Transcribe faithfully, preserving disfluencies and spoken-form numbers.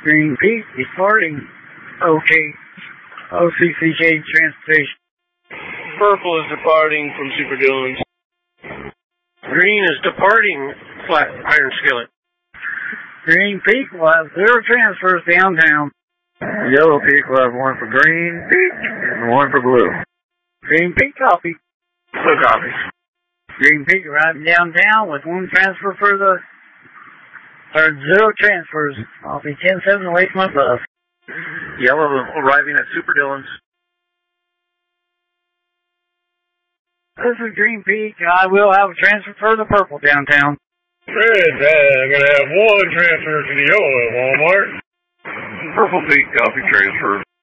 Green Peak departing O K, O C C K Transportation. Purple is departing from Super Dillon's. Green is departing Flat Iron Skillet. Green Peak will have zero transfers downtown. Yellow Peak will have one for Green Peak and one for Blue. Green Peak copy. Blue copy. Green Peak arriving downtown with one transfer for the, or zero transfers. I'll be ten seven away from my bus. Yellow arriving at Super Dillon's. This is Green Peak. I will have a transfer for the purple downtown. Red, I'm going to have one transfer to the yellow at Walmart. Purple Peak copy transfer.